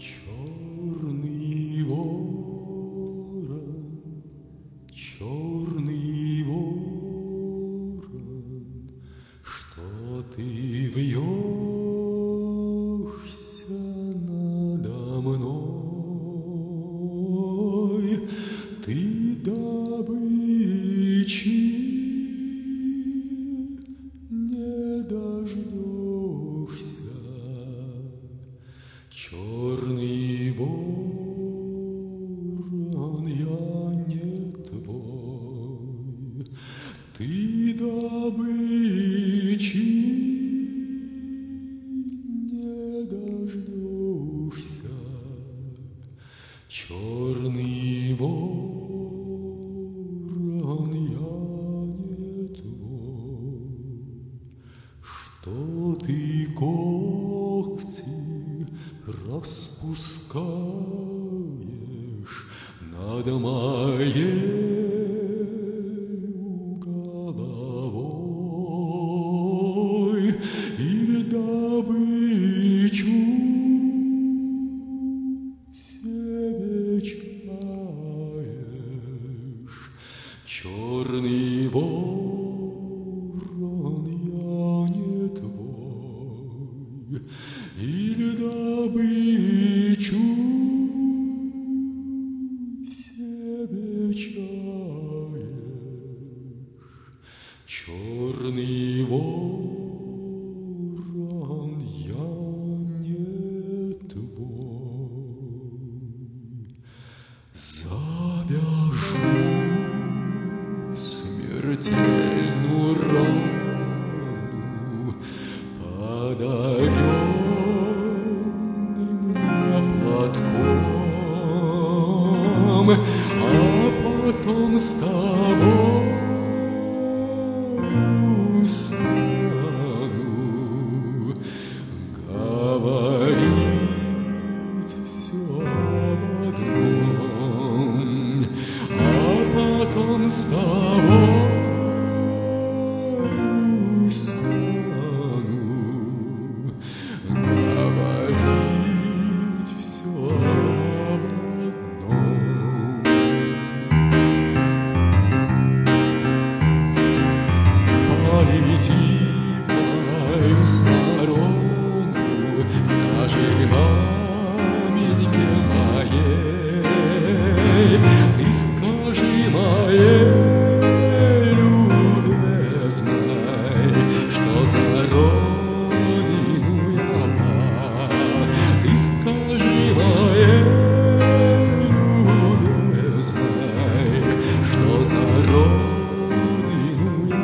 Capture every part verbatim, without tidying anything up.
Черный ворон, черный ворон, что ты вьешься надо мной, ты добычи не дождешься. Черный ворон, я не твой, ты добычи не дождешься. Черный ворон, я не твой, что ты когти распускаешь над моей головой, или добычу себе чаешь. Черный ворон, я не твой, или добычу себе чаешь. Черный ворон, я не твой. Завяжу смертельную рану подаренным мне платком, а потом с тобой стану говорить все об одном, а потом с тобой стану говорить все об одном. Полети в мою сторонку, скажи маменьке моей, ты скажи моей любезной, что за родину я пал. Ты скажи моей любезной, что за родину я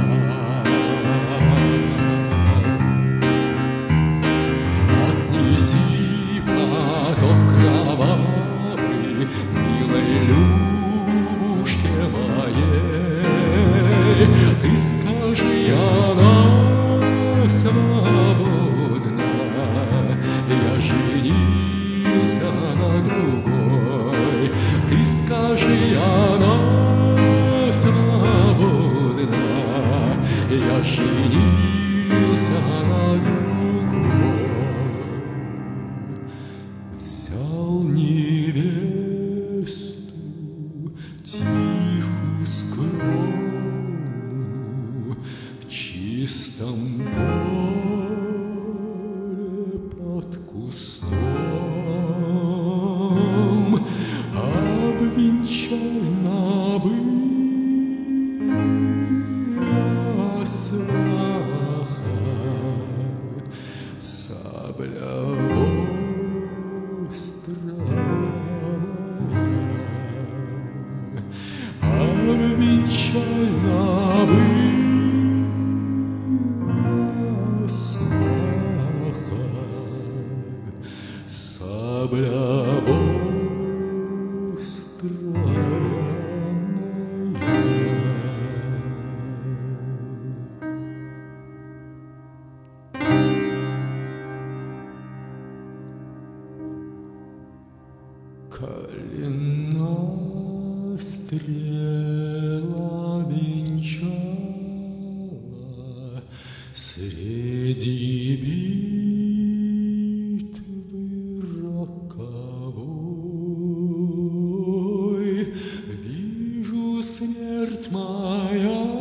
пал. Отнеси платок кровавый милой Любушке моей, ты скажи, она свободна, я женился на другой. Ты скажи, она свободна, я женился на другой. Взял невесту тихую, скромную, в чистом поле под кустом, обвенчай на сваха, сабля обвенчай на сваха, сабля острая моя. Калина стрела венчала среди битвы рака. смерть моя.